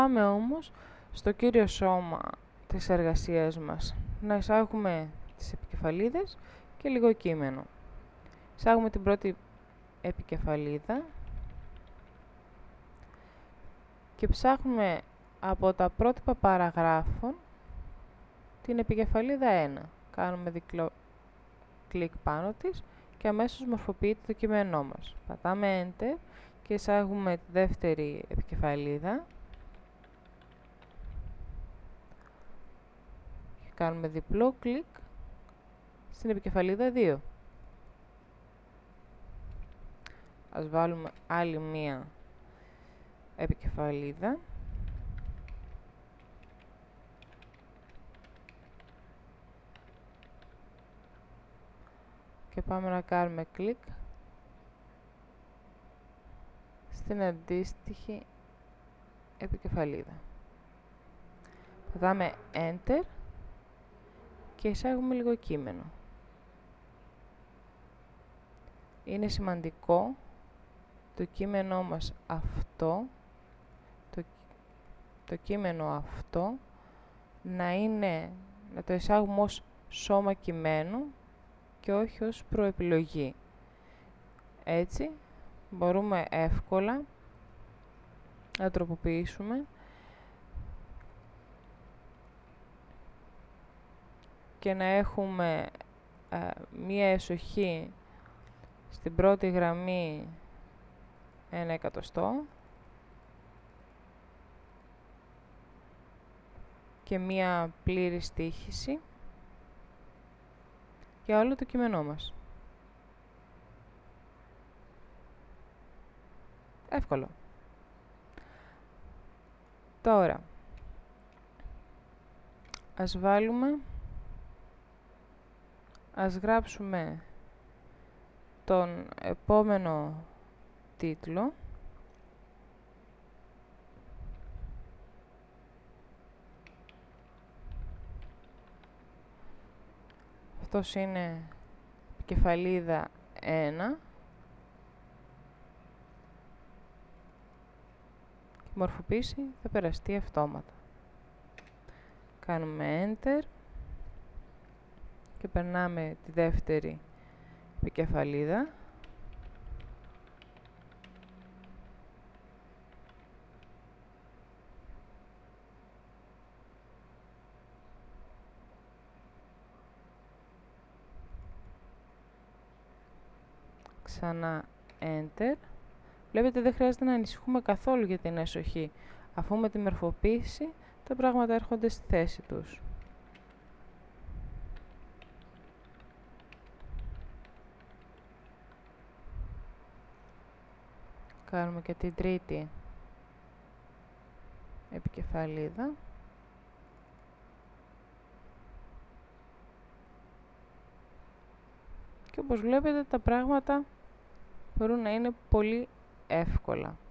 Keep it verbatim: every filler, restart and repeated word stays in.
Πάμε όμως στο κύριο σώμα της εργασίας μας. Να εισάγουμε τις επικεφαλίδες και λίγο κείμενο. Εισάγουμε την πρώτη επικεφαλίδα και ψάχνουμε από τα πρότυπα παραγράφων την επικεφαλίδα ένα. Κάνουμε διπλό κλικ πάνω της και αμέσως μορφοποιείται το κείμενό μας. Πατάμε Enter και εισάγουμε τη δεύτερη επικεφαλίδα. Και κάνουμε διπλό κλικ στην επικεφαλίδα δύο. Ας βάλουμε άλλη μία επικεφαλίδα. Και πάμε να κάνουμε κλικ στην αντίστοιχη επικεφαλίδα. Πατάμε Enter και εισάγουμε λίγο κείμενο. Είναι σημαντικό το κείμενό μας αυτό, το, το κείμενο αυτό, να είναι, να το εισάγουμε ως σώμα κειμένου και όχι ως προεπιλογή. Έτσι μπορούμε εύκολα να τροποποιήσουμε και να έχουμε ε, μία εσοχή στην πρώτη γραμμή ένα εκατοστό και μία πλήρη στοίχηση για όλο το κείμενό μας. Εύκολο. Τώρα, ας βάλουμε, ας γράψουμε τον επόμενο τίτλο. Αυτός είναι επικεφαλίδα ένα. Η μορφοποίηση θα περαστεί αυτόματα. Κάνουμε Enter και περνάμε τη δεύτερη επικεφαλίδα. Ξανά Enter. Βλέπετε, δεν χρειάζεται να ανησυχούμε καθόλου για την εσοχή. Αφού με τη μορφοποίηση τα πράγματα έρχονται στη θέση τους. Κάνουμε και την τρίτη επικεφαλίδα. Και όπως βλέπετε, τα πράγματα μπορούν να είναι πολύ εύκολα.